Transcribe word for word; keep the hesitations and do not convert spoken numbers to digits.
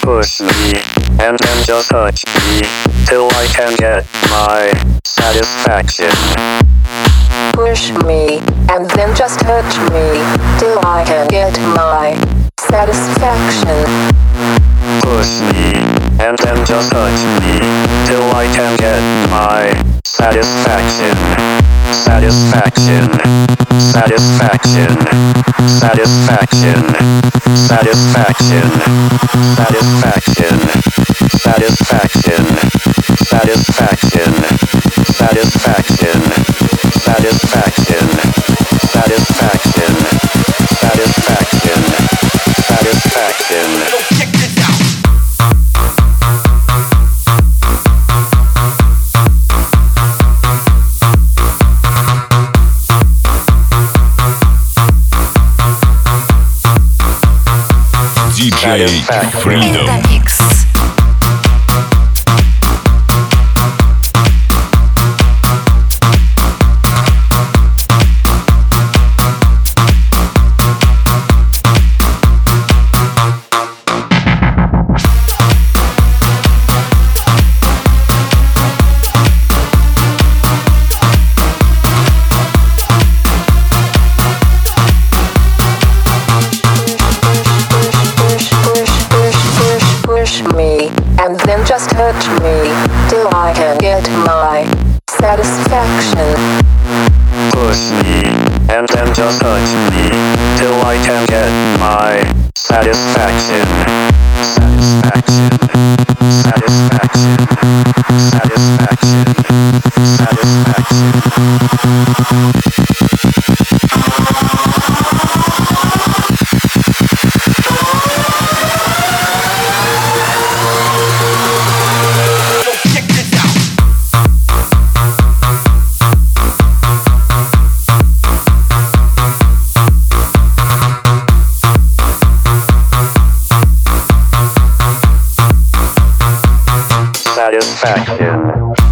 Push me, and then just touch me, till I can get my satisfaction. Push me, and then just touch me, till I can get my satisfaction. Push me, and then just touch me, till I can get my satisfaction. Satisfaction. Satisfaction. Satisfaction. Satisfaction. Satisfaction. Satisfaction. Satisfaction. Satisfaction. Satisfaction. Satisfaction. Satisfaction. Satisfaction. Check this out. ди джей Freedom. Me, and then just touch me, till I can get my satisfaction. Push me, and then just touch me, till I can get my satisfaction. Satisfaction. Satisfaction. Satisfaction. Satisfaction. Satisfaction.